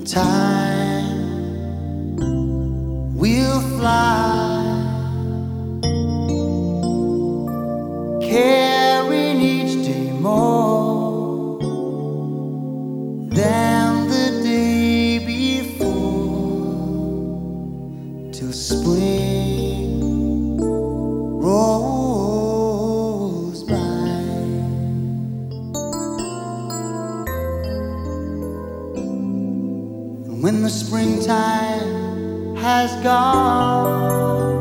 Time will fly, carrying each day more than the day before, till spring rolls by. When the springtime has gone,